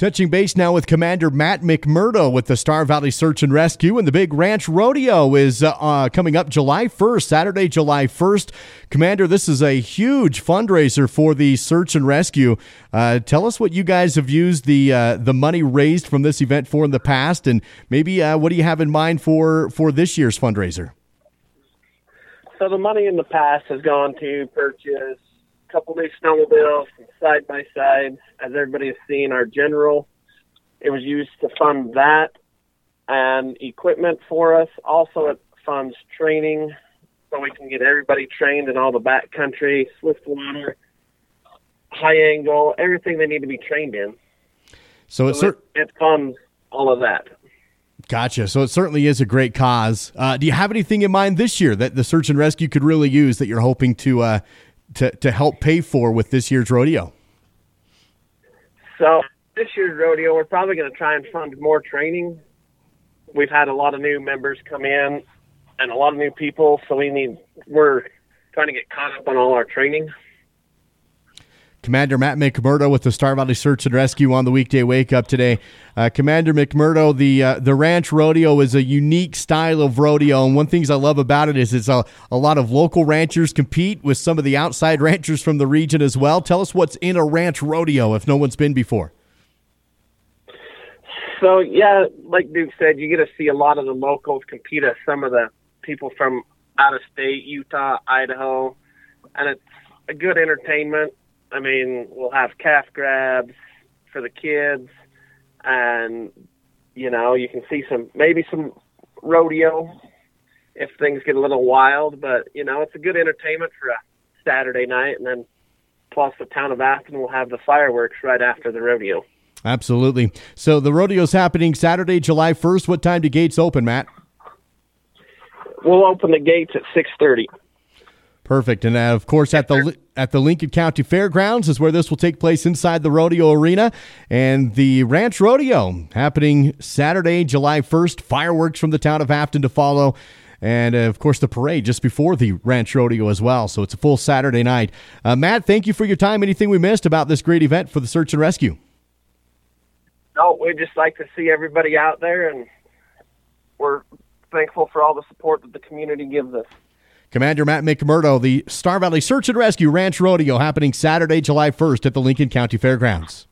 Touching base now with Commander Matt McMurdo with the Star Valley Search and Rescue, and the big Ranch Rodeo is coming up July 1st, Saturday, July 1st. Commander, this is a huge fundraiser for the Search and Rescue. Tell us what you guys have used the money raised from this event for in the past, and maybe what do you have in mind for this year's fundraiser? So the money in the past has gone to purchase a couple new snowmobiles, side-by-sides. As everybody has seen, our general, it was used to fund that and equipment for us. Also, it funds training so we can get everybody trained in all the backcountry, swift water, high angle, everything they need to be trained in. So it funds all of that. Gotcha. So it certainly is a great cause. Do you have anything in mind this year that the Search and Rescue could really use that you're hoping to help pay for with this year's rodeo? So this year's rodeo, we're probably going to try and fund more training. We've had a lot of new members come in and a lot of new people, so we're trying to get caught up on all our training. Commander Matt McMurdo with the Star Valley Search and Rescue on the weekday wake up today. Commander McMurdo, the Ranch Rodeo is a unique style of rodeo, and one of the things I love about it is it's a lot of local ranchers compete with some of the outside ranchers from the region as well. Tell us what's in a ranch rodeo if no one's been before. So, yeah, like Duke said, you get to see a lot of the locals compete with some of the people from out of state, Utah, Idaho, and it's a good entertainment. I mean, we'll have calf grabs for the kids, and, you can see maybe some rodeo if things get a little wild, but, it's a good entertainment for a Saturday night, and then plus the town of Afton will have the fireworks right after the rodeo. Absolutely. So the rodeo's happening Saturday, July 1st. What time do gates open, Matt? We'll open the gates at 6:30. Perfect. And of course, at the Lincoln County Fairgrounds is where this will take place inside the rodeo arena. And the Ranch Rodeo happening Saturday, July 1st. Fireworks from the town of Afton to follow. And, of course, the parade just before the Ranch Rodeo as well. So it's a full Saturday night. Matt, thank you for your time. Anything we missed about this great event for the Search and Rescue? No, we'd just like to see everybody out there, and we're thankful for all the support that the community gives us. Commander Matt McMurdo, the Star Valley Search and Rescue Ranch Rodeo happening Saturday, July 1st at the Lincoln County Fairgrounds.